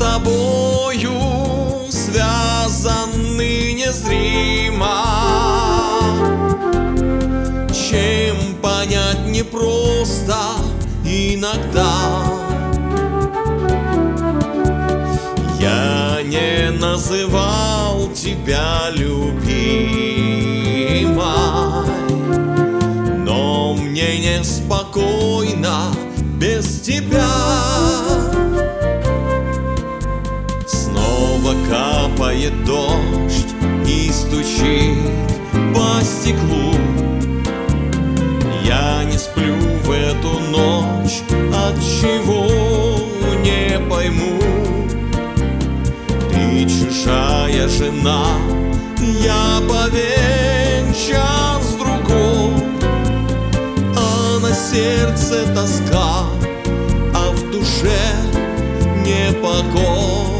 тобою связаны незримо, чем понять непросто иногда. Я не называл тебя любимой, но мне неспокойно без тебя. Снова капает дождь и стучит по стеклу. Я не сплю в эту ночь, отчего не пойму. Ты чужая жена, я повенчан с другой, а на сердце тоска, а в душе непокой.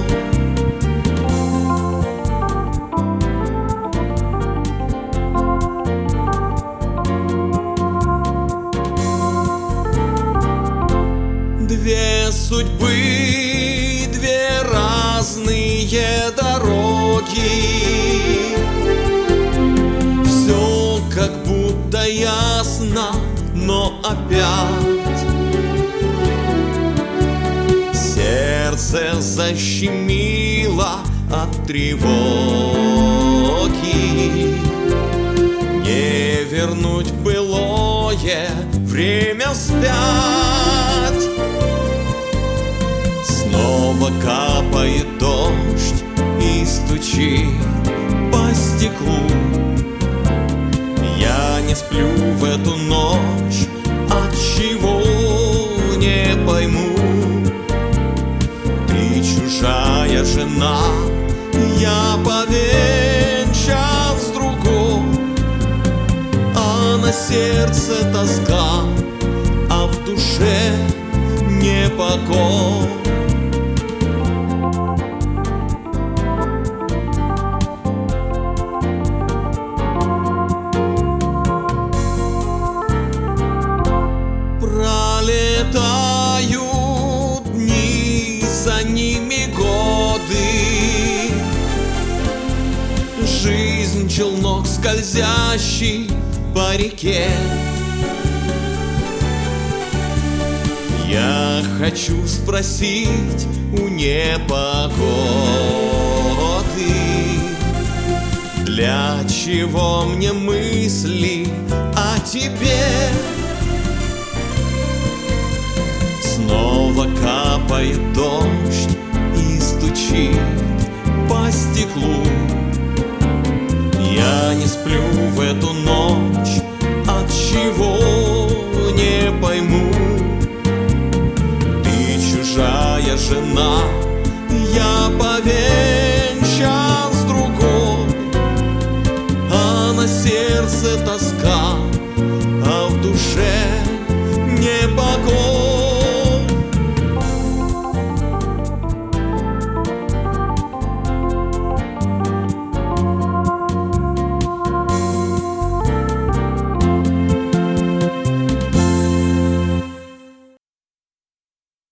Две судьбы, две разные дороги. Все как будто ясно, но опять сердце защемило от тревоги. Не вернуть былое время вспять. Снова капает дождь и стучит по стеклу. Я не сплю в эту ночь, отчего не пойму. Ты чужая жена, я повенчан с другой, а на сердце тоска, а в душе непокой. Пролетают дни, за ними годы. Жизнь челнок скользящий по реке. Я хочу спросить у непогоды, для чего мне мысли о тебе? Снова капает дождь и стучит по стеклу. Я не сплю в эту ночь, отчего не пойму. Ты чужая жена,